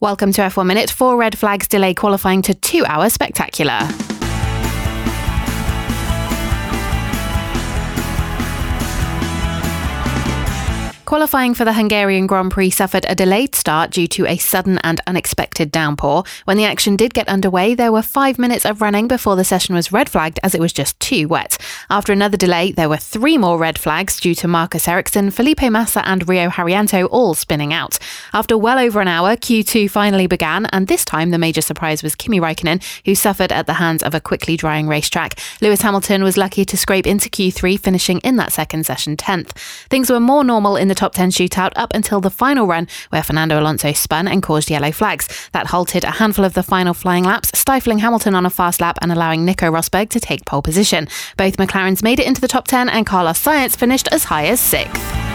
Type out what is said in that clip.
Welcome to F1 Minute. 4 red flags delay qualifying to 2-hour spectacular. Qualifying for the Hungarian Grand Prix suffered a delayed start due to a sudden and unexpected downpour. When the action did get underway, there were 5 minutes of running before the session was red flagged as it was just too wet. After another delay, there were 3 more red flags due to Marcus Ericsson, Felipe Massa and Rio Haryanto all spinning out. After well over an hour, Q2 finally began, and this time the major surprise was Kimi Räikkönen, who suffered at the hands of a quickly drying racetrack. Lewis Hamilton was lucky to scrape into Q3, finishing in that second session 10th. Things were more normal in the top 10 shootout up until the final run, where Fernando Alonso spun and caused yellow flags. That halted a handful of the final flying laps, stifling Hamilton on a fast lap and allowing Nico Rosberg to take pole position. Both McLarens made it into the top 10 and Carlos Sainz finished as high as 6th.